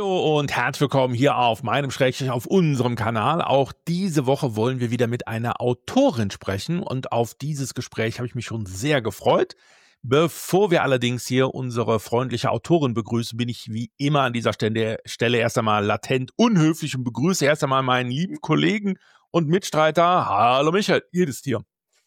Hallo und herzlich willkommen hier auf meinem Schrägstrich auf unserem Kanal. Auch diese Woche wollen wir wieder mit einer Autorin sprechen und auf dieses Gespräch habe ich mich schon sehr gefreut. Bevor wir allerdings hier unsere freundliche Autorin begrüßen, bin ich wie immer an dieser Stelle erst einmal latent unhöflich und begrüße erst einmal meinen lieben Kollegen und Mitstreiter. Hallo Michael, jedes Tier.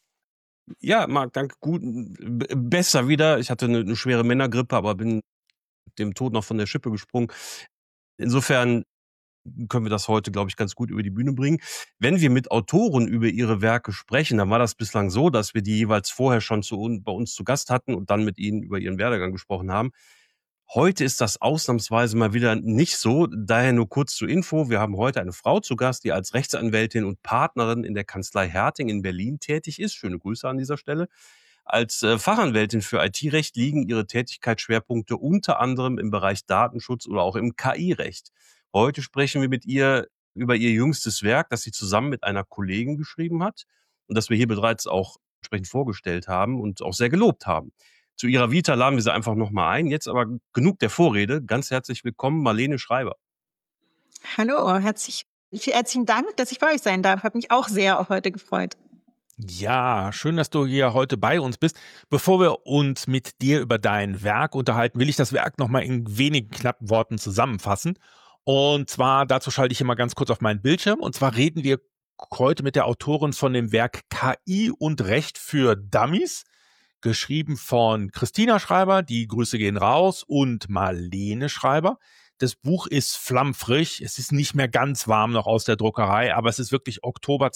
Ja, Marc, danke. Gut, besser wieder. Ich hatte eine schwere Männergrippe, aber bin dem Tod noch von der Schippe gesprungen. Insofern können wir das heute, glaube ich, ganz gut über die Bühne bringen. Wenn wir mit Autoren über ihre Werke sprechen, dann war das bislang so, dass wir die jeweils vorher schon bei uns zu Gast hatten und dann mit ihnen über ihren Werdegang gesprochen haben. Heute ist das ausnahmsweise mal wieder nicht so. Daher nur kurz zur Info. Wir haben heute eine Frau zu Gast, die als Rechtsanwältin und Partnerin in der Kanzlei Herting in Berlin tätig ist. Schöne Grüße an dieser Stelle. Als Fachanwältin für IT-Recht liegen ihre Tätigkeitsschwerpunkte unter anderem im Bereich Datenschutz oder auch im KI-Recht. Heute sprechen wir mit ihr über ihr jüngstes Werk, das sie zusammen mit einer Kollegin geschrieben hat und das wir hier bereits auch entsprechend vorgestellt haben und auch sehr gelobt haben. Zu ihrer Vita laden wir sie einfach nochmal ein. Jetzt aber genug der Vorrede. Ganz herzlich willkommen, Marlene Schreiber. Hallo, herzlichen Dank, dass ich bei euch sein darf. Hat mich auch sehr auf heute gefreut. Ja, schön, dass du hier heute bei uns bist. Bevor wir uns mit dir über dein Werk unterhalten, will ich das Werk nochmal in wenigen knappen Worten zusammenfassen. Und zwar, dazu schalte ich immer ganz kurz auf meinen Bildschirm. Und zwar reden wir heute mit der Autorin von dem Werk KI und Recht für Dummies, geschrieben von Christina Schreiber, die Grüße gehen raus, und Marlene Schreiber. Das Buch ist flammfrisch. Es ist nicht mehr ganz warm noch aus der Druckerei, aber es ist wirklich Oktober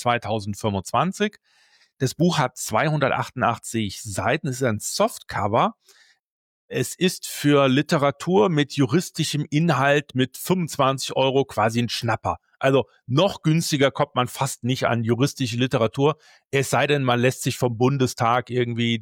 2025. Das Buch hat 288 Seiten, es ist ein Softcover. Es ist für Literatur mit juristischem Inhalt mit 25 € quasi ein Schnapper. Also noch günstiger kommt man fast nicht an juristische Literatur, es sei denn, man lässt sich vom Bundestag irgendwie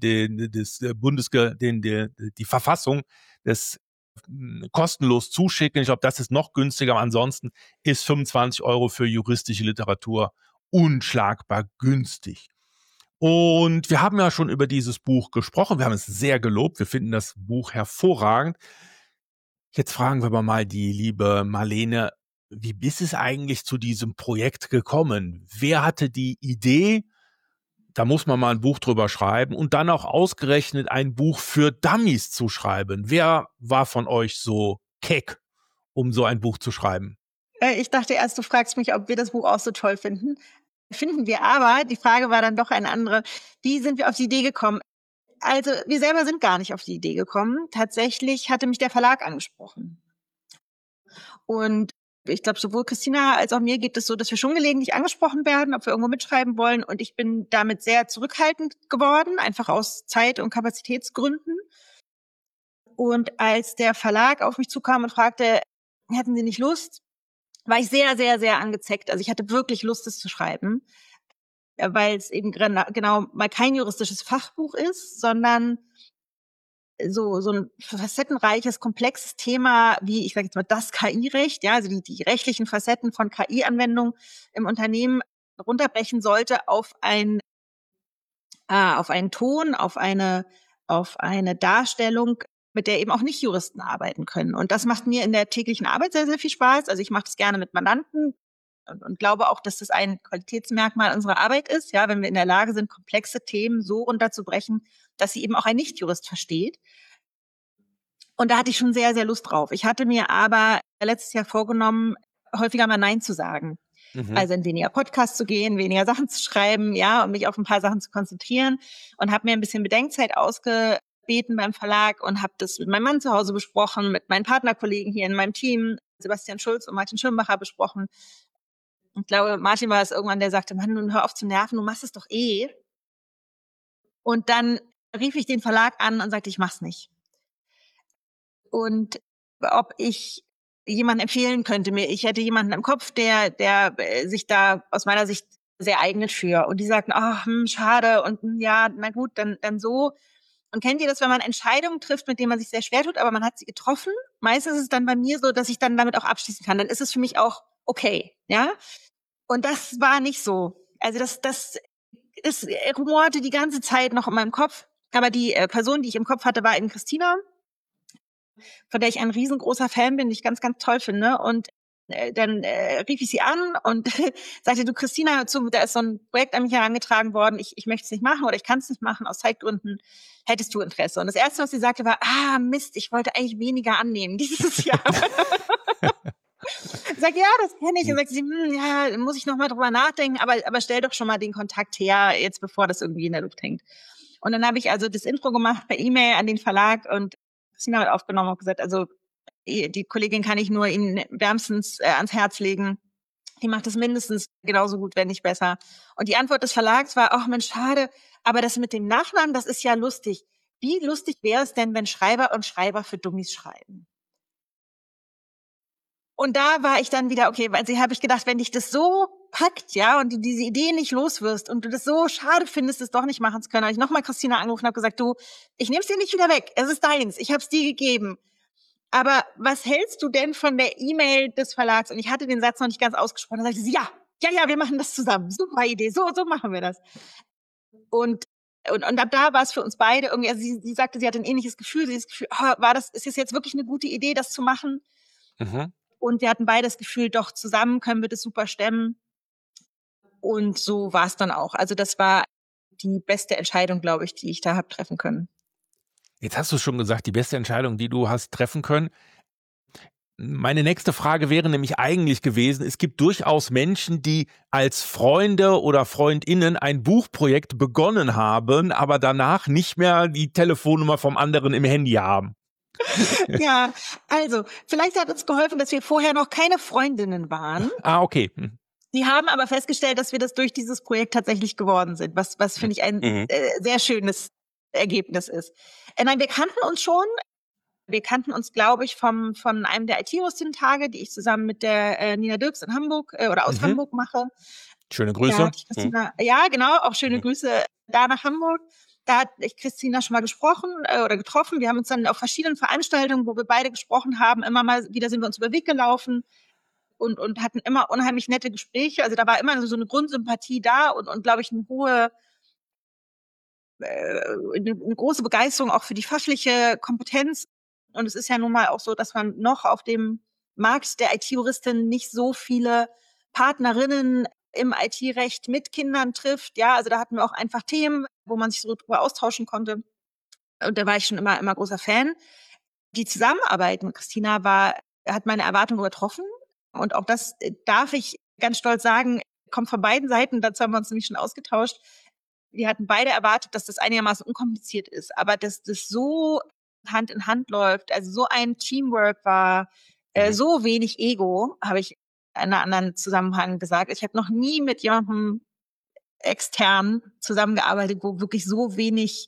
die Verfassung des kostenlos zuschicken. Ich glaube, das ist noch günstiger. Ansonsten ist 25 € für juristische Literatur unschlagbar günstig. Und wir haben ja schon über dieses Buch gesprochen. Wir haben es sehr gelobt. Wir finden das Buch hervorragend. Jetzt fragen wir aber mal die liebe Marlene, wie ist es eigentlich zu diesem Projekt gekommen? Wer hatte die Idee? Da muss man mal ein Buch drüber schreiben und dann auch ausgerechnet ein Buch für Dummies zu schreiben. Wer war von euch so keck, um so ein Buch zu schreiben? Ich dachte erst, du fragst mich, ob wir das Buch auch so toll finden. Finden wir aber. Die Frage war dann doch eine andere. Wie sind wir auf die Idee gekommen? Also, wir selber sind gar nicht auf die Idee gekommen. Tatsächlich hatte mich der Verlag angesprochen. Und ich glaube, sowohl Christina als auch mir geht es so, dass wir schon gelegentlich angesprochen werden, ob wir irgendwo mitschreiben wollen. Und ich bin damit sehr zurückhaltend geworden, einfach aus Zeit- und Kapazitätsgründen. Und als der Verlag auf mich zukam und fragte, hätten Sie nicht Lust, war ich sehr, sehr, sehr angezeckt. Also ich hatte wirklich Lust, es zu schreiben, weil es eben genau mal kein juristisches Fachbuch ist, sondern so ein facettenreiches, komplexes Thema wie, ich sage jetzt mal, das KI-Recht, ja, also die rechtlichen Facetten von KI-Anwendung im Unternehmen runterbrechen sollte auf einen Ton, auf eine Darstellung, mit der eben auch Nicht-Juristen arbeiten können. Und das macht mir in der täglichen Arbeit sehr, sehr viel Spaß. Also ich mache das gerne mit Mandanten und glaube auch, dass das ein Qualitätsmerkmal unserer Arbeit ist, ja, wenn wir in der Lage sind, komplexe Themen so runterzubrechen, dass sie eben auch ein Nicht-Jurist versteht. Und da hatte ich schon sehr, sehr Lust drauf. Ich hatte mir aber letztes Jahr vorgenommen, häufiger mal Nein zu sagen. Also in weniger Podcasts zu gehen, weniger Sachen zu schreiben, ja, und mich auf ein paar Sachen zu konzentrieren, und habe mir ein bisschen Bedenkzeit ausgebeten beim Verlag und habe das mit meinem Mann zu Hause besprochen, mit meinen Partnerkollegen hier in meinem Team, Sebastian Schulz und Martin Schirmacher, besprochen. Ich glaube, Martin war es irgendwann, der sagte, Mann, nun hör auf zu nerven, du machst es doch eh. Und dann rief ich den Verlag an und sagte, ich mach's nicht. Und ob ich jemanden empfehlen könnte. Ich hätte jemanden im Kopf, der sich da aus meiner Sicht sehr eignet für. Und die sagten, schade, und ja, na gut, dann so. Und kennt ihr das, wenn man Entscheidungen trifft, mit denen man sich sehr schwer tut, aber man hat sie getroffen? Meistens ist es dann bei mir so, dass ich dann damit auch abschließen kann. Dann ist es für mich auch okay, ja? Und das war nicht so. Also das rumorte die ganze Zeit noch in meinem Kopf. Aber die Person, die ich im Kopf hatte, war eben Christina. von der ich ein riesengroßer Fan bin, die ich ganz, ganz toll finde. Und dann rief ich sie an und sagte, du Christina, da ist so ein Projekt an mich herangetragen worden, ich möchte es nicht machen oder ich kann es nicht machen aus Zeitgründen, hättest du Interesse? Und das Erste, was sie sagte, war, Mist, ich wollte eigentlich weniger annehmen dieses Jahr. Ich sag, ja, das kenne ich. Und sagt sie, ja, muss ich noch mal drüber nachdenken, aber stell doch schon mal den Kontakt her, jetzt bevor das irgendwie in der Luft hängt. Und dann habe ich also das Intro gemacht per E-Mail an den Verlag und Christina hat aufgenommen und gesagt, also die Kollegin kann ich nur Ihnen wärmstens ans Herz legen. Die macht es mindestens genauso gut, wenn nicht besser. Und die Antwort des Verlags war, ach Mensch, schade, aber das mit dem Nachnamen, das ist ja lustig. Wie lustig wäre es denn, wenn Schreiber und Schreiber für Dummies schreiben? Und da war ich dann wieder, okay, weil sie habe ich gedacht, wenn dich das so packt, ja, und du diese Idee nicht loswirst und du das so schade findest, es doch nicht machen zu können, habe ich nochmal Christina angerufen und habe gesagt, du, ich nehme es dir nicht wieder weg, es ist deins, ich habe es dir gegeben. Aber was hältst du denn von der E-Mail des Verlags? Und ich hatte den Satz noch nicht ganz ausgesprochen. Da sagte sie, ja, wir machen das zusammen. Super Idee, so machen wir das. Und ab da war es für uns beide irgendwie, also sie sagte, sie hatte ein ähnliches Gefühl. Sie hat das Gefühl, ist es jetzt wirklich eine gute Idee, das zu machen? Mhm. Und wir hatten beide das Gefühl, doch zusammen können wir das super stemmen. Und so war es dann auch. Also das war die beste Entscheidung, glaube ich, die ich da habe treffen können. Jetzt hast du schon gesagt, die beste Entscheidung, die du hast treffen können. Meine nächste Frage wäre nämlich eigentlich gewesen, es gibt durchaus Menschen, die als Freunde oder FreundInnen ein Buchprojekt begonnen haben, aber danach nicht mehr die Telefonnummer vom anderen im Handy haben. Ja, also vielleicht hat uns geholfen, dass wir vorher noch keine Freundinnen waren. Okay. Die haben aber festgestellt, dass wir das durch dieses Projekt tatsächlich geworden sind, was finde ich ein sehr schönes Ergebnis ist. Nein, wir kannten uns schon. Wir kannten uns, glaube ich, von einem der IT-Hosting-Tage, die ich zusammen mit der Nina Dirks in Hamburg oder aus Hamburg mache. Schöne Grüße. Da hatte ich Christina, ja, genau, auch schöne Grüße da nach Hamburg. Da hat ich Christina schon mal gesprochen oder getroffen. Wir haben uns dann auf verschiedenen Veranstaltungen, wo wir beide gesprochen haben, immer mal wieder sind wir uns über den Weg gelaufen und hatten immer unheimlich nette Gespräche. Also da war immer so eine Grundsympathie da und glaube ich, eine große Begeisterung auch für die fachliche Kompetenz. Und es ist ja nun mal auch so, dass man noch auf dem Markt der IT-Juristin nicht so viele Partnerinnen im IT-Recht mit Kindern trifft. Ja, also da hatten wir auch einfach Themen, wo man sich so drüber austauschen konnte. Und da war ich schon immer großer Fan. Die Zusammenarbeit mit Christina hat meine Erwartungen übertroffen. Und auch das darf ich ganz stolz sagen, kommt von beiden Seiten. Dazu haben wir uns nämlich schon ausgetauscht. Wir hatten beide erwartet, dass das einigermaßen unkompliziert ist, aber dass das so Hand in Hand läuft, also so ein Teamwork war, so wenig Ego, habe ich in einem anderen Zusammenhang gesagt. Ich habe noch nie mit jemandem extern zusammengearbeitet, wo wirklich so wenig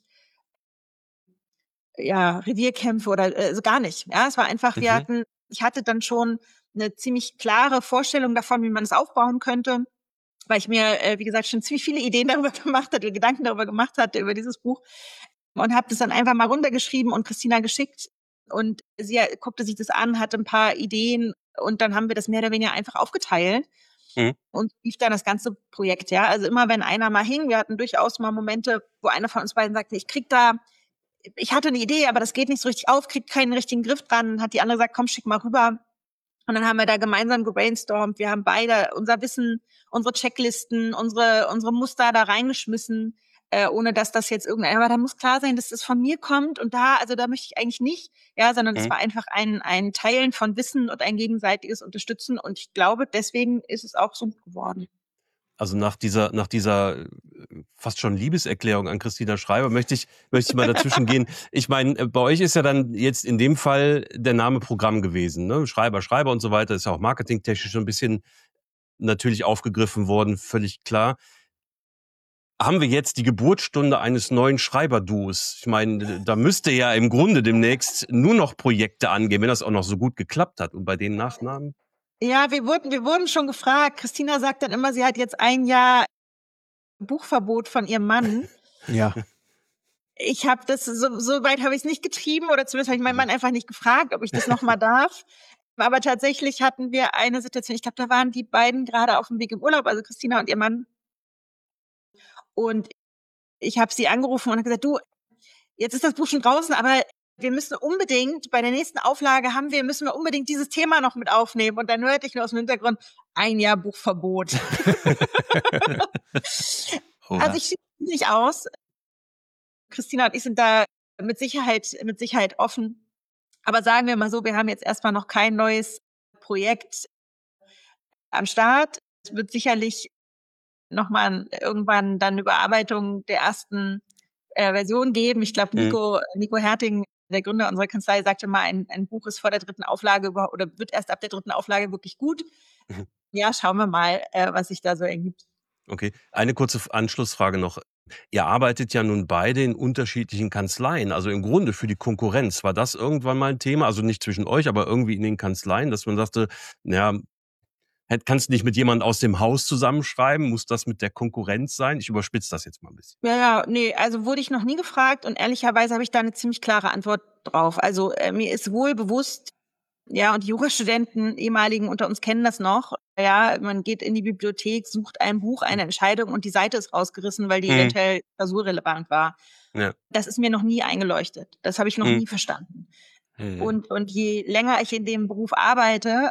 Revierkämpfe oder also gar nicht. Ja, es war einfach, ich hatte dann schon eine ziemlich klare Vorstellung davon, wie man es aufbauen könnte, weil ich mir, wie gesagt, schon ziemlich viele Ideen darüber gemacht hatte, Gedanken darüber gemacht hatte, über dieses Buch. Und habe das dann einfach mal runtergeschrieben und Christina geschickt. Und sie guckte sich das an, hatte ein paar Ideen und dann haben wir das mehr oder weniger einfach aufgeteilt. Und lief dann das ganze Projekt, ja. Also immer, wenn einer mal hing, wir hatten durchaus mal Momente, wo einer von uns beiden sagte, ich hatte eine Idee, aber das geht nicht so richtig auf, kriegt keinen richtigen Griff dran. Hat die andere gesagt, komm, schick mal rüber. Und dann haben wir da gemeinsam gebrainstormt. Wir haben beide unser Wissen, unsere Checklisten, unsere Muster da reingeschmissen, ohne dass das jetzt aber da muss klar sein, dass das von mir kommt und da möchte ich eigentlich nicht, ja, sondern es war einfach ein Teilen von Wissen und ein gegenseitiges Unterstützen und ich glaube, deswegen ist es auch so gut geworden. Also nach dieser fast schon Liebeserklärung an Christina Schreiber möchte ich mal dazwischen gehen. Ich meine, bei euch ist ja dann jetzt in dem Fall der Name Programm gewesen, ne? Schreiber und so weiter, ist ja auch marketingtechnisch schon ein bisschen natürlich aufgegriffen worden, völlig klar. Haben wir jetzt die Geburtsstunde eines neuen Schreiberduos? Ich meine, da müsste ja im Grunde demnächst nur noch Projekte angehen, wenn das auch noch so gut geklappt hat. Und bei den Nachnamen? Ja, wir wurden schon gefragt. Christina sagt dann immer, sie hat jetzt 1 Jahr Buchverbot von ihrem Mann. Ja. Ich habe das, so weit habe ich es nicht getrieben oder zumindest habe ich meinen Mann einfach nicht gefragt, ob ich das nochmal darf. Aber tatsächlich hatten wir eine Situation, ich glaube, da waren die beiden gerade auf dem Weg im Urlaub, also Christina und ihr Mann. Und ich habe sie angerufen und gesagt, du, jetzt ist das Buch schon draußen, aber wir müssen unbedingt, bei der nächsten Auflage müssen wir unbedingt dieses Thema noch mit aufnehmen. Und dann hörte ich nur aus dem Hintergrund, 1 Jahr Buchverbot. Also ich schließe nicht aus. Christina und ich sind da mit Sicherheit offen. Aber sagen wir mal so, wir haben jetzt erstmal noch kein neues Projekt am Start. Es wird sicherlich nochmal irgendwann dann eine Überarbeitung der ersten Version geben. Ich glaube, Nico Herting, der Gründer unserer Kanzlei, sagte mal, ein Buch ist vor der 3. Auflage oder wird erst ab der 3. Auflage wirklich gut. Ja, schauen wir mal, was sich da so ergibt. Okay, eine kurze Anschlussfrage noch. Ihr arbeitet ja nun beide in unterschiedlichen Kanzleien, also im Grunde für die Konkurrenz. War das irgendwann mal ein Thema, also nicht zwischen euch, aber irgendwie in den Kanzleien, dass man sagte, naja, kannst du nicht mit jemandem aus dem Haus zusammenschreiben? Muss das mit der Konkurrenz sein? Ich überspitze das jetzt mal ein bisschen. Ja, nee, also wurde ich noch nie gefragt und ehrlicherweise habe ich da eine ziemlich klare Antwort drauf. Also mir ist wohl bewusst, ja, und die Jurastudenten, ehemaligen unter uns kennen das noch, ja, man geht in die Bibliothek, sucht ein Buch, eine Entscheidung und die Seite ist rausgerissen, weil die eventuell klausurrelevant war. Ja. Das ist mir noch nie eingeleuchtet. Das habe ich noch nie verstanden. Und je länger ich in dem Beruf arbeite,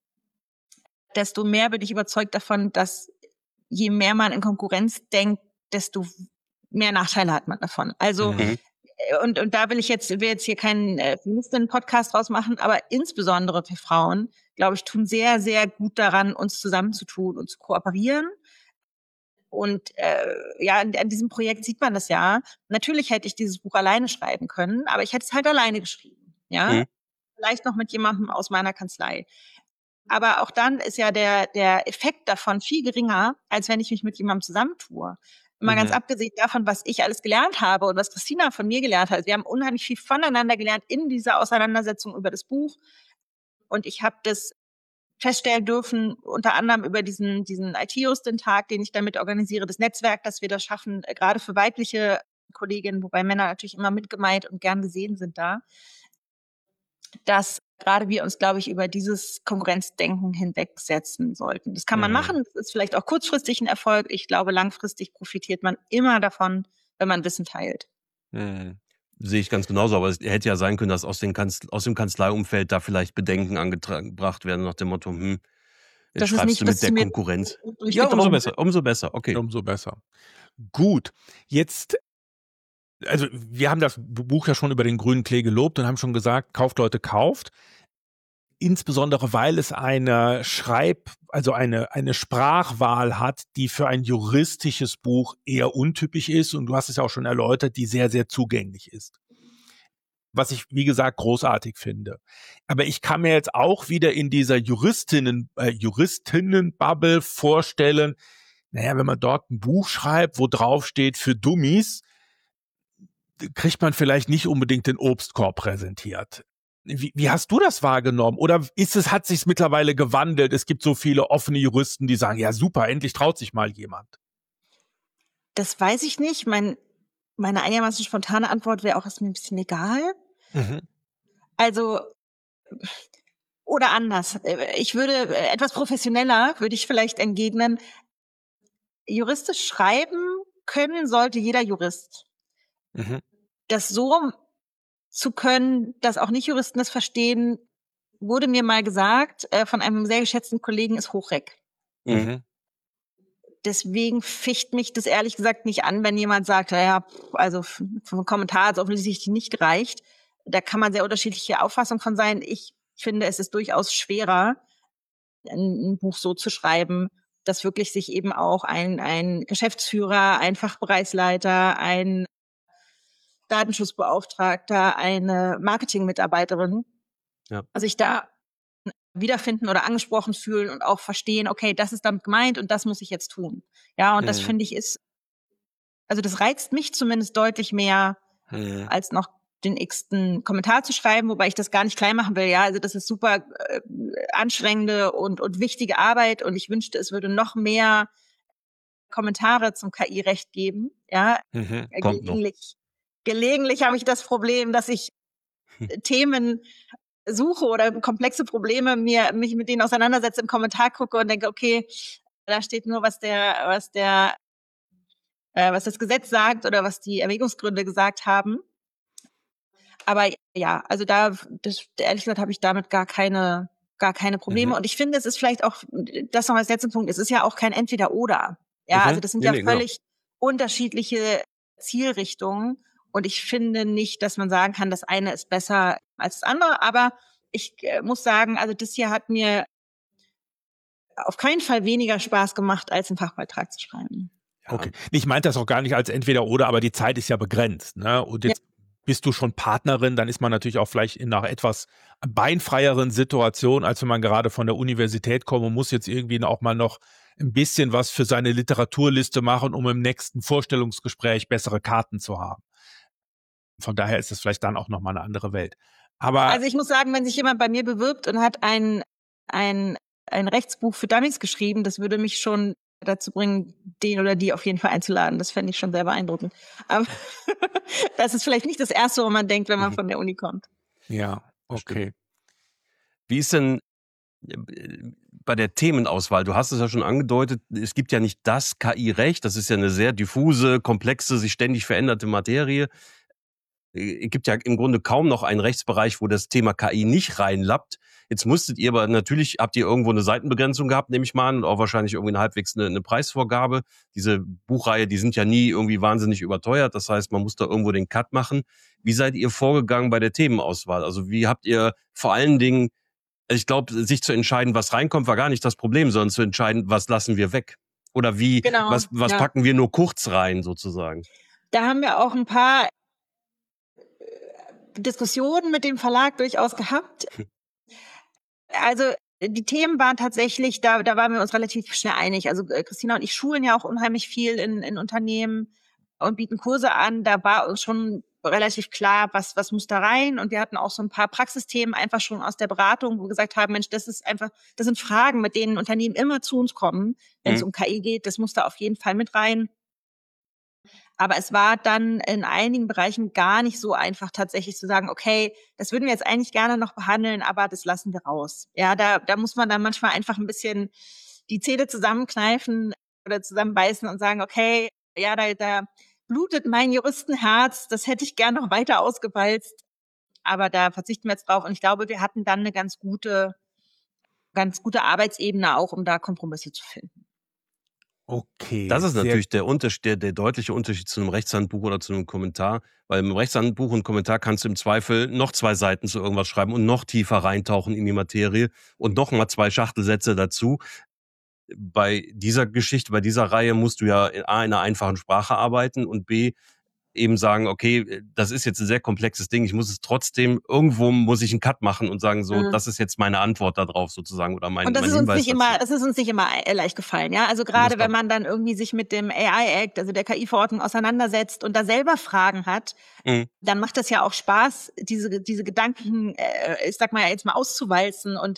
desto mehr bin ich überzeugt davon, dass je mehr man in Konkurrenz denkt, desto mehr Nachteile hat man davon. Also und da will jetzt hier keinen Feministinnen-Podcast draus machen, aber insbesondere für Frauen, glaube ich, tun sehr, sehr gut daran, uns zusammenzutun und zu kooperieren. Und an diesem Projekt sieht man das ja. Natürlich hätte ich dieses Buch alleine schreiben können, aber ich hätte es halt alleine geschrieben. Ja, vielleicht noch mit jemandem aus meiner Kanzlei. Aber auch dann ist ja der Effekt davon viel geringer, als wenn ich mich mit jemandem zusammentue. Mal ganz abgesehen davon, was ich alles gelernt habe und was Christina von mir gelernt hat. Wir haben unheimlich viel voneinander gelernt in dieser Auseinandersetzung über das Buch. Und ich habe das feststellen dürfen, unter anderem über diesen IT-Justin-Tag, den ich damit organisiere, das Netzwerk, dass wir das schaffen, gerade für weibliche Kolleginnen, wobei Männer natürlich immer mitgemeint und gern gesehen sind da, dass gerade wir uns, glaube ich, über dieses Konkurrenzdenken hinwegsetzen sollten. Das kann man machen, das ist vielleicht auch kurzfristig ein Erfolg. Ich glaube, langfristig profitiert man immer davon, wenn man Wissen teilt. Sehe ich ganz genauso, aber es hätte ja sein können, dass aus dem Kanzleiumfeld da vielleicht Bedenken angebracht werden nach dem Motto, jetzt schreibst du mit der Konkurrenz. Ja, umso besser, okay. Umso besser. Gut, jetzt, also wir haben das Buch ja schon über den grünen Klee gelobt und haben schon gesagt, kauft Leute, kauft. Insbesondere, weil es eine Sprachwahl hat, die für ein juristisches Buch eher untypisch ist. Und du hast es ja auch schon erläutert, die sehr, sehr zugänglich ist. Was ich, wie gesagt, großartig finde. Aber ich kann mir jetzt auch wieder in dieser Juristinnen-Bubble vorstellen, naja, wenn man dort ein Buch schreibt, wo drauf steht für Dummies, kriegt man vielleicht nicht unbedingt den Obstkorb präsentiert. Wie hast du das wahrgenommen? Oder hat sich's mittlerweile gewandelt? Es gibt so viele offene Juristen, die sagen, ja super, endlich traut sich mal jemand. Das weiß ich nicht. Meine einigermaßen spontane Antwort wäre auch, ist mir ein bisschen egal. Also, oder anders. Ich würde etwas professioneller, würde ich vielleicht entgegnen, juristisch schreiben können sollte jeder Jurist. Das so zu können, dass auch Nicht-Juristen das verstehen, wurde mir mal gesagt von einem sehr geschätzten Kollegen, ist Hochreck. Deswegen ficht mich das ehrlich gesagt nicht an, wenn jemand sagt, naja, also vom Kommentar hat es offensichtlich nicht gereicht. Da kann man sehr unterschiedliche Auffassungen von sein. Ich finde, es ist durchaus schwerer, ein Buch so zu schreiben, dass wirklich sich eben auch ein Geschäftsführer, ein Fachbereichsleiter, ein Datenschutzbeauftragter, eine Marketingmitarbeiterin, sich da wiederfinden oder angesprochen fühlen und auch verstehen, okay, das ist damit gemeint und das muss ich jetzt tun. Ja, und das finde ich das reizt mich zumindest deutlich mehr, als noch den x-ten Kommentar zu schreiben, wobei ich das gar nicht klein machen will. Ja, also das ist super anstrengende und wichtige Arbeit und ich wünschte, es würde noch mehr Kommentare zum KI-Recht geben. Ja, gelegentlich habe ich das Problem, dass ich Themen suche oder komplexe Probleme mich mit denen auseinandersetze, im Kommentar gucke und denke, okay, da steht nur, was das Gesetz sagt oder was die Erwägungsgründe gesagt haben. Aber ja, also ehrlich gesagt habe ich damit gar keine Probleme. Und ich finde, es ist vielleicht auch, das noch als letzten Punkt, es ist ja auch kein Entweder-Oder. Ja, also das sind ja völlig unterschiedliche Zielrichtungen. Und ich finde nicht, dass man sagen kann, das eine ist besser als das andere. Aber ich muss sagen, also das hier hat mir auf keinen Fall weniger Spaß gemacht, als einen Fachbeitrag zu schreiben. Okay. Ich meinte das auch gar nicht als Entweder-Oder, aber die Zeit ist ja begrenzt, ne? Und jetzt bist du schon Partnerin, dann ist man natürlich auch vielleicht in einer etwas beinfreieren Situation, als wenn man gerade von der Universität kommt und muss jetzt irgendwie auch mal noch ein bisschen was für seine Literaturliste machen, um im nächsten Vorstellungsgespräch bessere Karten zu haben. Von daher ist es vielleicht dann auch nochmal eine andere Welt. Aber also ich muss sagen, wenn sich jemand bei mir bewirbt und hat ein Rechtsbuch für Dummies geschrieben, das würde mich schon dazu bringen, den oder die auf jeden Fall einzuladen. Das fände ich schon sehr beeindruckend. Aber das ist vielleicht nicht das Erste, wo man denkt, wenn man von der Uni kommt. Ja, okay. Wie ist denn bei der Themenauswahl? Du hast es ja schon angedeutet, es gibt ja nicht das KI-Recht, das ist ja eine sehr diffuse, komplexe, sich ständig veränderte Materie. Es gibt ja im Grunde kaum noch einen Rechtsbereich, wo das Thema KI nicht reinlappt. Jetzt musstet ihr aber natürlich, habt ihr irgendwo eine Seitenbegrenzung gehabt, nehme ich mal an, und auch wahrscheinlich irgendwie halbwegs eine Preisvorgabe. Diese Buchreihe, die sind ja nie irgendwie wahnsinnig überteuert. Das heißt, man muss da irgendwo den Cut machen. Wie seid ihr vorgegangen bei der Themenauswahl? Also wie habt ihr vor allen Dingen, ich glaube, sich zu entscheiden, was reinkommt, war gar nicht das Problem, sondern zu entscheiden, was lassen wir weg? Oder wie, was packen wir nur kurz rein sozusagen? Da haben wir auch ein paar Diskussionen mit dem Verlag durchaus gehabt. Also die Themen waren tatsächlich, da waren wir uns relativ schnell einig. Also Christina und ich schulen ja auch unheimlich viel in Unternehmen und bieten Kurse an. Da war uns schon relativ klar, was muss da rein. Und wir hatten auch so ein paar Praxisthemen einfach schon aus der Beratung, wo wir gesagt haben, Mensch, das sind Fragen, mit denen Unternehmen immer zu uns kommen, wenn es um KI geht. Das muss da auf jeden Fall mit rein. Aber es war dann in einigen Bereichen gar nicht so einfach, tatsächlich zu sagen, okay, das würden wir jetzt eigentlich gerne noch behandeln, aber das lassen wir raus. Ja, da muss man dann manchmal einfach ein bisschen die Zähne zusammenkneifen oder zusammenbeißen und sagen, okay, ja, da blutet mein Juristenherz, das hätte ich gerne noch weiter ausgewalzt, aber da verzichten wir jetzt drauf. Und ich glaube, wir hatten dann eine ganz gute Arbeitsebene auch, um da Kompromisse zu finden. Okay. Das ist natürlich der deutliche Unterschied zu einem Rechtshandbuch oder zu einem Kommentar, weil im Rechtshandbuch und Kommentar kannst du im Zweifel noch 2 Seiten zu irgendwas schreiben und noch tiefer reintauchen in die Materie und noch mal 2 Schachtelsätze dazu. Bei dieser Geschichte, bei dieser Reihe musst du ja A, in einer einfachen Sprache arbeiten und B, eben sagen, okay, das ist jetzt ein sehr komplexes Ding, ich muss es trotzdem, irgendwo muss ich einen Cut machen und sagen, so, das ist jetzt meine Antwort darauf sozusagen oder mein Hinweis. Und das ist uns nicht immer leicht gefallen, ja. Also gerade wenn man dann irgendwie sich mit dem AI Act, also der KI-Verordnung auseinandersetzt und da selber Fragen hat, dann macht das ja auch Spaß, diese Gedanken, ich sag mal ja jetzt mal auszuwalzen und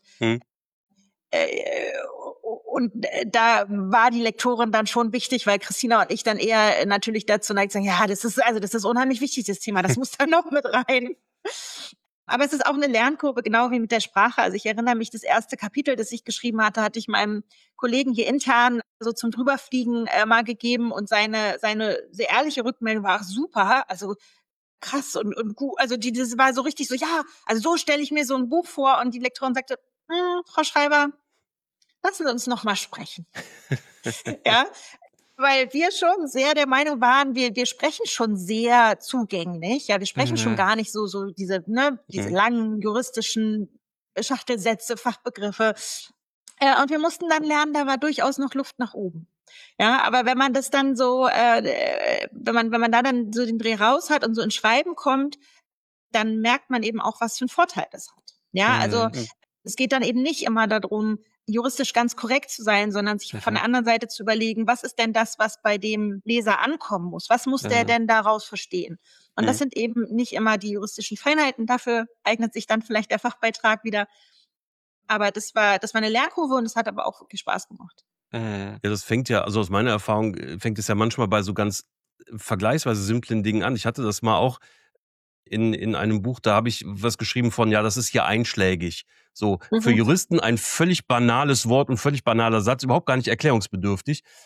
da war die Lektorin dann schon wichtig, weil Christina und ich dann eher natürlich dazu neigen, sagen, ja, das ist unheimlich wichtig, das Thema, das muss da noch mit rein. Aber es ist auch eine Lernkurve, genau wie mit der Sprache. Also ich erinnere mich, das erste Kapitel, das ich geschrieben hatte ich meinem Kollegen hier intern so zum Drüberfliegen mal gegeben und seine sehr ehrliche Rückmeldung war super, also krass und gut. Also das war so richtig so, ja, also so stelle ich mir so ein Buch vor und die Lektorin sagte, Frau Schreiber, lassen Sie uns noch mal sprechen. Ja, weil wir schon sehr der Meinung waren, wir sprechen schon sehr zugänglich. Ja, wir sprechen schon gar nicht so diese langen juristischen Schachtelsätze, Fachbegriffe. Und wir mussten dann lernen, da war durchaus noch Luft nach oben. Ja, aber wenn man das dann so, wenn man da dann so den Dreh raus hat und so ins Schreiben kommt, dann merkt man eben auch, was für einen Vorteil das hat. Ja, also es geht dann eben nicht immer darum, juristisch ganz korrekt zu sein, sondern sich von der anderen Seite zu überlegen, was ist denn das, was bei dem Leser ankommen muss? Was muss der denn daraus verstehen? Und das sind eben nicht immer die juristischen Feinheiten. Dafür eignet sich dann vielleicht der Fachbeitrag wieder. Aber das war eine Lernkurve und es hat aber auch wirklich Spaß gemacht. Ja, das fängt ja, also aus meiner Erfahrung fängt es ja manchmal bei so ganz vergleichsweise simplen Dingen an. Ich hatte das mal auch in einem Buch, da habe ich was geschrieben von, ja, das ist hier einschlägig. So, für Juristen ein völlig banales Wort und völlig banaler Satz, überhaupt gar nicht erklärungsbedürftig.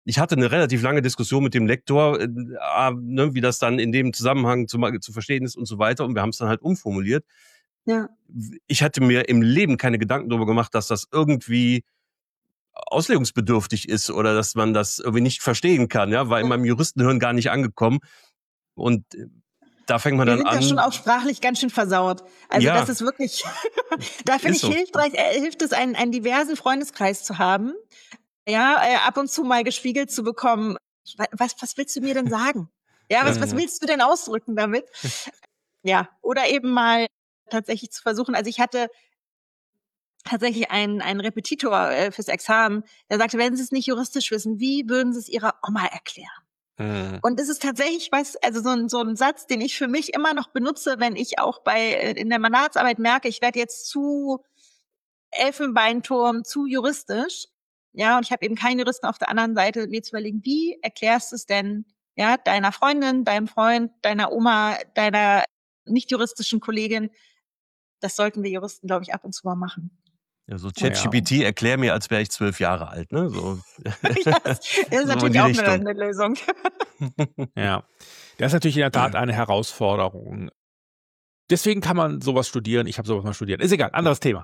ich hatte eine relativ lange Diskussion mit dem Lektor, wie das dann in dem Zusammenhang zu verstehen ist und so weiter. Und wir haben es dann halt umformuliert. Ja. Ich hatte mir im Leben keine Gedanken darüber gemacht, dass das irgendwie auslegungsbedürftig ist oder dass man das irgendwie nicht verstehen kann, ja, war in meinem Juristenhirn gar nicht angekommen. Und da fängt man Wir dann sind an. ja schon auch sprachlich ganz schön versaut. Also das ist wirklich, da finde ich so. hilft es, einen diversen Freundeskreis zu haben. Ja, ab und zu mal gespiegelt zu bekommen, was willst du mir denn sagen? Ja, was willst du denn ausdrücken damit? Ja, oder eben mal tatsächlich zu versuchen. Also ich hatte tatsächlich einen Repetitor fürs Examen, der sagte, wenn Sie es nicht juristisch wissen, wie würden Sie es Ihrer Oma erklären? Und das ist tatsächlich, also so ein Satz, den ich für mich immer noch benutze, wenn ich auch in der Mandatsarbeit merke, ich werde jetzt zu Elfenbeinturm, zu juristisch. Ja, und ich habe eben keinen Juristen auf der anderen Seite, mir zu überlegen, wie erklärst du es denn, ja, deiner Freundin, deinem Freund, deiner Oma, deiner nicht juristischen Kollegin? Das sollten wir Juristen, glaube ich, ab und zu mal machen. Ja, so ChatGPT erklär mir, als wäre ich 12 Jahre alt, ne? So. Das ist natürlich auch eine Lösung. Ja, das ist natürlich in der Tat eine Herausforderung. Deswegen kann man sowas studieren. Ich habe sowas mal studiert. Ist egal, anderes Thema.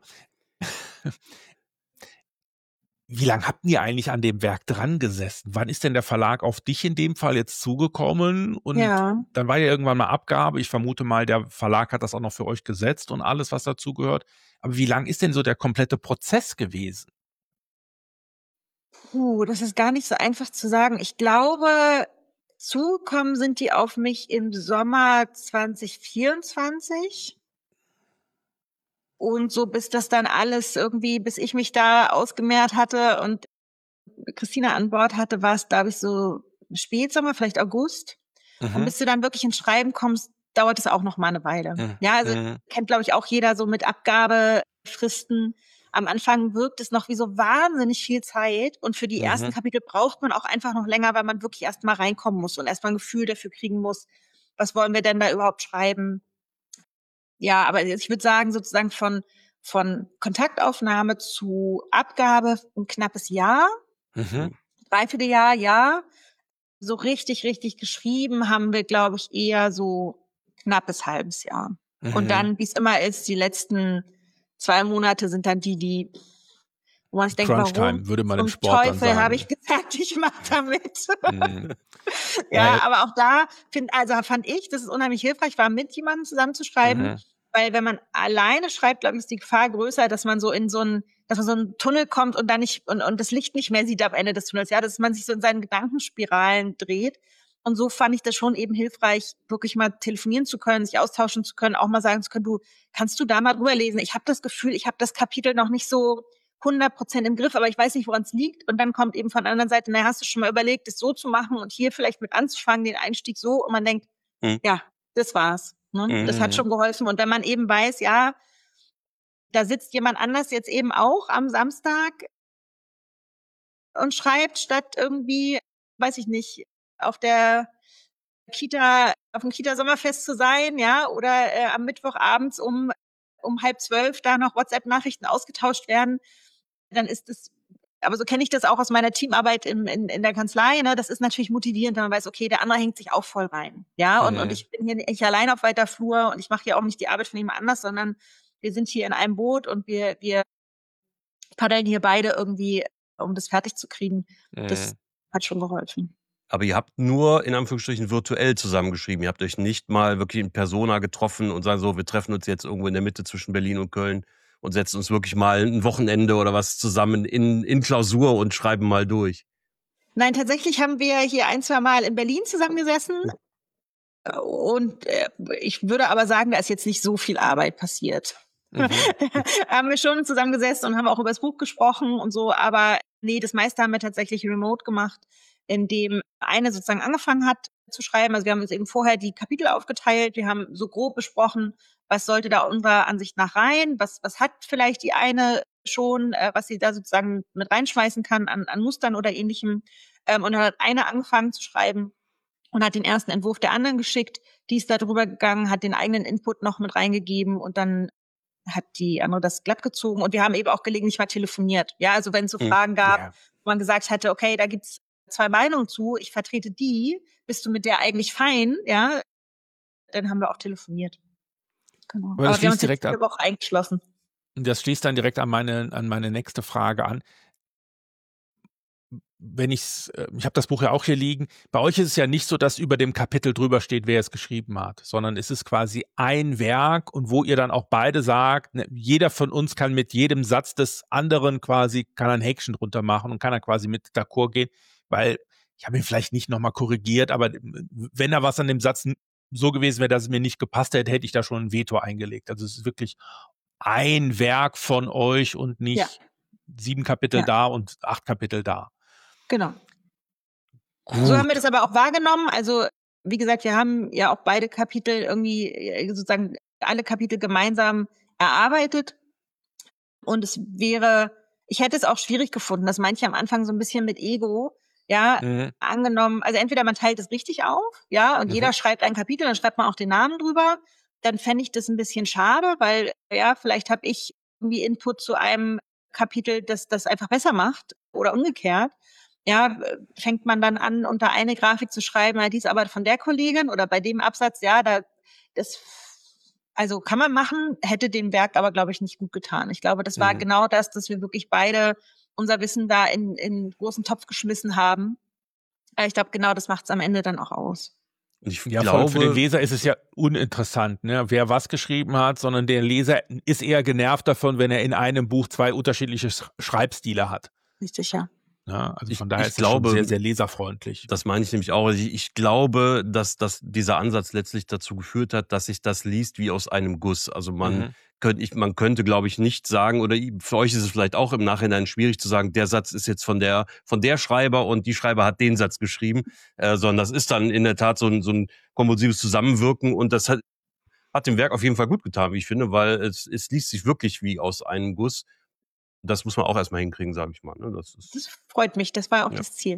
Wie lange habt ihr eigentlich an dem Werk dran gesessen? Wann ist denn der Verlag auf dich in dem Fall jetzt zugekommen? Und dann war ja irgendwann mal Abgabe. Ich vermute mal, der Verlag hat das auch noch für euch gesetzt und alles, was dazugehört. Aber wie lang ist denn so der komplette Prozess gewesen? Das ist gar nicht so einfach zu sagen. Ich glaube, zugekommen sind die auf mich im Sommer 2024. Und so bis das dann alles irgendwie, bis ich mich da ausgemehrt hatte und Christina an Bord hatte, war es, glaube ich, so Spätsommer, vielleicht August. Und bis du dann wirklich ins Schreiben kommst, dauert es auch noch mal eine Weile. Ja, also kennt, glaube ich, auch jeder so mit Abgabefristen. Am Anfang wirkt es noch wie so wahnsinnig viel Zeit. Und für die ersten Kapitel braucht man auch einfach noch länger, weil man wirklich erst mal reinkommen muss und erst mal ein Gefühl dafür kriegen muss, was wollen wir denn da überhaupt schreiben. Ja, aber ich würde sagen, sozusagen von Kontaktaufnahme zu Abgabe ein knappes Jahr. Dreivierteljahr, ja. So richtig geschrieben haben wir, glaube ich, eher so knappes halbes Jahr. Und dann, wie es immer ist, die letzten 2 Monate sind dann die, wo man sich denkt, warum würde man im zum Sport Teufel dann sagen. habe ich gesagt, ich mache damit. Ja, aber auch da fand ich, das ist unheimlich hilfreich, war mit jemandem zusammenzuschreiben, weil wenn man alleine schreibt, glaube ich, ist die Gefahr größer, dass man so in so einen Tunnel kommt und dann nicht und das Licht nicht mehr sieht am Ende des Tunnels, ja, dass man sich so in seinen Gedankenspiralen dreht. Und so fand ich das schon eben hilfreich, wirklich mal telefonieren zu können, sich austauschen zu können, auch mal sagen zu können, du, kannst du da mal drüber lesen? Ich habe das Gefühl, ich habe das Kapitel noch nicht so 100% im Griff, aber ich weiß nicht, woran es liegt. Und dann kommt eben von der anderen Seite, hast du schon mal überlegt, es so zu machen und hier vielleicht mit anzufangen, den Einstieg so. Und man denkt, ja, das war's. Ne? Das hat schon geholfen. Und wenn man eben weiß, ja, da sitzt jemand anders jetzt eben auch am Samstag und schreibt, statt irgendwie, weiß ich nicht, auf dem Kita-Sommerfest zu sein, ja, oder am Mittwochabends um 11:30 da noch WhatsApp-Nachrichten ausgetauscht werden, dann ist es, aber so kenne ich das auch aus meiner Teamarbeit in der Kanzlei, ne, das ist natürlich motivierend, wenn man weiß, okay, der andere hängt sich auch voll rein, ja, und ich bin hier nicht allein auf weiter Flur und ich mache hier auch nicht die Arbeit von jemand anders, sondern wir sind hier in einem Boot und wir paddeln hier beide irgendwie, um das fertig zu kriegen. Das hat schon geholfen. Aber ihr habt nur in Anführungsstrichen virtuell zusammengeschrieben. Ihr habt euch nicht mal wirklich in Persona getroffen und sagen so, wir treffen uns jetzt irgendwo in der Mitte zwischen Berlin und Köln und setzen uns wirklich mal ein Wochenende oder was zusammen in Klausur und schreiben mal durch. Nein, tatsächlich haben wir hier 1-2 Mal in Berlin zusammengesessen. Und ich würde aber sagen, da ist jetzt nicht so viel Arbeit passiert. Haben wir schon zusammengesessen und haben auch über das Buch gesprochen und so, aber nee, das meiste haben wir tatsächlich remote gemacht, indem eine sozusagen angefangen hat zu schreiben. Also wir haben uns eben vorher die Kapitel aufgeteilt, wir haben so grob besprochen, was sollte da unserer Ansicht nach rein, was hat vielleicht die eine schon, was sie da sozusagen mit reinschmeißen kann an Mustern oder ähnlichem. Und dann hat eine angefangen zu schreiben und hat den ersten Entwurf der anderen geschickt, die ist da drüber gegangen, hat den eigenen Input noch mit reingegeben und dann hat die andere das glatt gezogen und wir haben eben auch gelegentlich mal telefoniert. Ja, also wenn es so Fragen gab, wo man gesagt hatte, okay, da gibt's 2 Meinungen zu, ich vertrete die, bist du mit der eigentlich fein, ja? Dann haben wir auch telefoniert. Genau. Aber das Aber wir haben uns schließt direkt jetzt diese Woche eingeschlossen. Das schließt dann direkt an meine nächste Frage an. Ich habe das Buch ja auch hier liegen. Bei euch ist es ja nicht so, dass über dem Kapitel drüber steht, wer es geschrieben hat, sondern es ist quasi ein Werk und wo ihr dann auch beide sagt, ne, jeder von uns kann mit jedem Satz des anderen quasi, kann ein Häkchen drunter machen und kann dann quasi mit d'accord gehen, weil ich habe ihn vielleicht nicht nochmal korrigiert, aber wenn da was an dem Satz so gewesen wäre, dass es mir nicht gepasst hätte, hätte ich da schon ein Veto eingelegt. Also es ist wirklich ein Werk von euch und nicht 7 Kapitel da und 8 Kapitel da. Genau. Gut. So haben wir das aber auch wahrgenommen. Also, wie gesagt, wir haben ja auch beide Kapitel irgendwie sozusagen alle Kapitel gemeinsam erarbeitet. Und ich hätte es auch schwierig gefunden, dass manche am Anfang so ein bisschen mit Ego, angenommen, also entweder man teilt es richtig auf, und jeder schreibt ein Kapitel, dann schreibt man auch den Namen drüber. Dann fände ich das ein bisschen schade, weil, vielleicht habe ich irgendwie Input zu einem Kapitel, das einfach besser macht oder umgekehrt. Fängt man dann an, unter eine Grafik zu schreiben, die ist aber von der Kollegin oder bei dem Absatz, also kann man machen, hätte dem Werk aber, glaube ich, nicht gut getan. Ich glaube, das war genau das, dass wir wirklich beide unser Wissen da in großen Topf geschmissen haben. Ich glaube, genau das macht es am Ende dann auch aus. Und ich Ja, glaube, für den Leser ist es ja uninteressant, ne, wer was geschrieben hat, sondern der Leser ist eher genervt davon, wenn er in einem Buch 2 unterschiedliche Schreibstile hat. Richtig, ja. Ja, also von daher ist es schon sehr, sehr leserfreundlich. Das meine ich nämlich auch. Ich glaube, dass dieser Ansatz letztlich dazu geführt hat, dass sich das liest wie aus einem Guss. Also man könnte, glaube ich, nicht sagen, oder für euch ist es vielleicht auch im Nachhinein schwierig zu sagen, der Satz ist jetzt von der Schreiber und die Schreiber hat den Satz geschrieben, sondern das ist dann in der Tat so ein kompulsives Zusammenwirken und das hat dem Werk auf jeden Fall gut getan, wie ich finde, weil es liest sich wirklich wie aus einem Guss. Das muss man auch erstmal hinkriegen, sage ich mal. Ne? Das freut mich, das war auch das Ziel.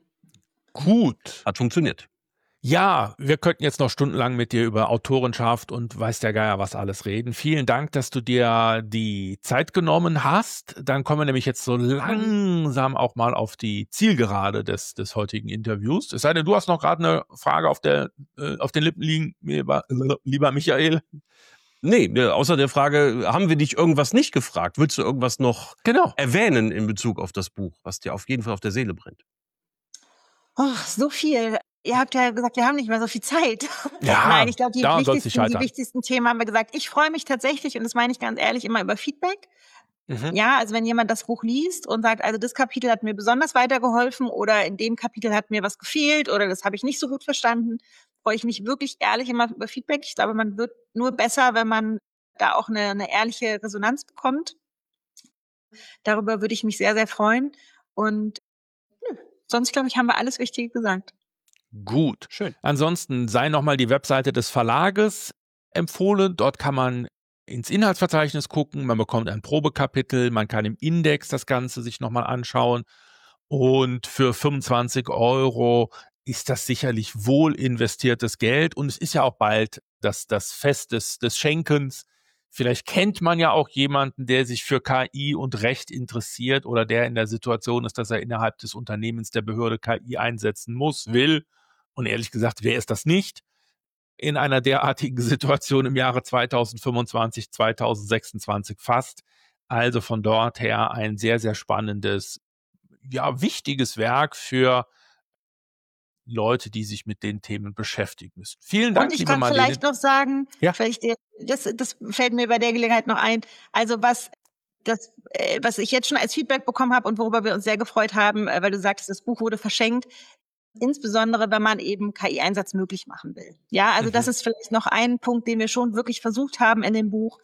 Gut. Hat funktioniert. Ja, wir könnten jetzt noch stundenlang mit dir über Autorenschaft und weiß der Geier was alles reden. Vielen Dank, dass du dir die Zeit genommen hast. Dann kommen wir nämlich jetzt so langsam auch mal auf die Zielgerade des heutigen Interviews. Es sei denn, du hast noch gerade eine Frage auf den Lippen liegen, lieber Michael. Nee, außer der Frage, haben wir dich irgendwas nicht gefragt? Willst du irgendwas noch erwähnen in Bezug auf das Buch, was dir auf jeden Fall auf der Seele brennt? Oh, so viel. Ihr habt ja gesagt, wir haben nicht mehr so viel Zeit. Ja, nein, ich glaube, die wichtigsten Themen haben wir gesagt. Ich freue mich tatsächlich, und das meine ich ganz ehrlich, immer über Feedback. Ja, also wenn jemand das Buch liest und sagt, also das Kapitel hat mir besonders weitergeholfen oder in dem Kapitel hat mir was gefehlt oder das habe ich nicht so gut verstanden, freue ich mich wirklich ehrlich immer über Feedback. Ich glaube, man wird nur besser, wenn man da auch eine ehrliche Resonanz bekommt. Darüber würde ich mich sehr, sehr freuen. Und sonst, glaube ich, haben wir alles Wichtige gesagt. Gut. Schön. Ansonsten sei nochmal die Webseite des Verlages empfohlen. Dort kann man ins Inhaltsverzeichnis gucken. Man bekommt ein Probekapitel. Man kann im Index das Ganze sich nochmal anschauen. Und für 25 € ist das sicherlich wohl investiertes Geld. Und es ist ja auch bald das Fest des Schenkens. Vielleicht kennt man ja auch jemanden, der sich für KI und Recht interessiert oder der in der Situation ist, dass er innerhalb des Unternehmens der Behörde KI einsetzen muss, will. Und ehrlich gesagt, wer ist das nicht? In einer derartigen Situation im Jahre 2025, 2026 fast. Also von dort her ein sehr, sehr spannendes, wichtiges Werk für Leute, die sich mit den Themen beschäftigen müssen. Vielen Dank, liebe Marlene. Und ich kann vielleicht noch sagen, das fällt mir bei der Gelegenheit noch ein, also was ich jetzt schon als Feedback bekommen habe und worüber wir uns sehr gefreut haben, weil du sagtest, das Buch wurde verschenkt, insbesondere wenn man eben KI-Einsatz möglich machen will. Ja, also das ist vielleicht noch ein Punkt, den wir schon wirklich versucht haben in dem Buch.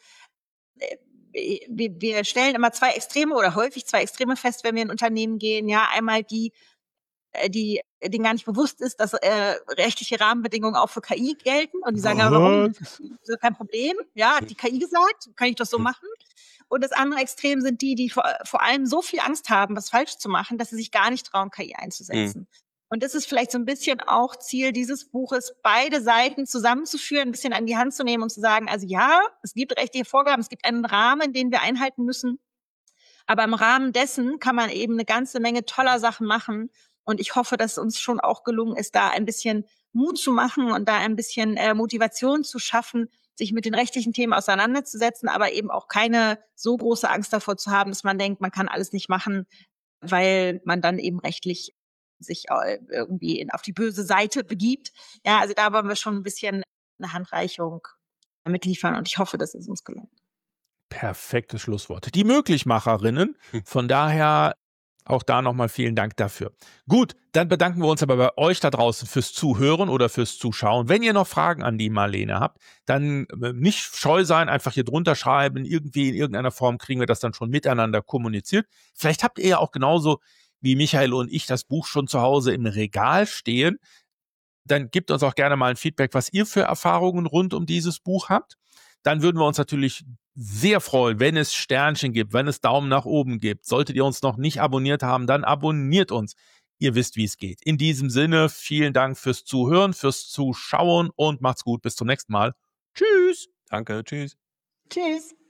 Wir stellen immer häufig zwei Extreme fest, wenn wir in Unternehmen gehen. Ja, einmal denen gar nicht bewusst ist, dass rechtliche Rahmenbedingungen auch für KI gelten. Und die sagen, warum? Das ist kein Problem. Ja, hat die KI gesagt, kann ich das so machen? Und das andere Extrem sind die vor allem so viel Angst haben, was falsch zu machen, dass sie sich gar nicht trauen, KI einzusetzen. Und das ist vielleicht so ein bisschen auch Ziel dieses Buches, beide Seiten zusammenzuführen, ein bisschen an die Hand zu nehmen und zu sagen, also ja, es gibt rechtliche Vorgaben, es gibt einen Rahmen, den wir einhalten müssen. Aber im Rahmen dessen kann man eben eine ganze Menge toller Sachen machen. Und ich hoffe, dass es uns schon auch gelungen ist, da ein bisschen Mut zu machen und da ein bisschen Motivation zu schaffen, sich mit den rechtlichen Themen auseinanderzusetzen, aber eben auch keine so große Angst davor zu haben, dass man denkt, man kann alles nicht machen, weil man dann eben rechtlich sich irgendwie auf die böse Seite begibt. Ja, also da wollen wir schon ein bisschen eine Handreichung damit liefern und ich hoffe, dass es uns gelingt. Perfektes Schlusswort. Die Möglichmacherinnen. Von daher auch da nochmal vielen Dank dafür. Gut, dann bedanken wir uns aber bei euch da draußen fürs Zuhören oder fürs Zuschauen. Wenn ihr noch Fragen an die Marlene habt, dann nicht scheu sein, einfach hier drunter schreiben. Irgendwie in irgendeiner Form kriegen wir das dann schon miteinander kommuniziert. Vielleicht habt ihr ja auch genauso wie Michael und ich das Buch schon zu Hause im Regal stehen. Dann gebt uns auch gerne mal ein Feedback, was ihr für Erfahrungen rund um dieses Buch habt. Dann würden wir uns natürlich sehr freuen, wenn es Sternchen gibt, wenn es Daumen nach oben gibt. Solltet ihr uns noch nicht abonniert haben, dann abonniert uns. Ihr wisst, wie es geht. In diesem Sinne, vielen Dank fürs Zuhören, fürs Zuschauen und macht's gut. Bis zum nächsten Mal. Tschüss. Danke, tschüss. Tschüss.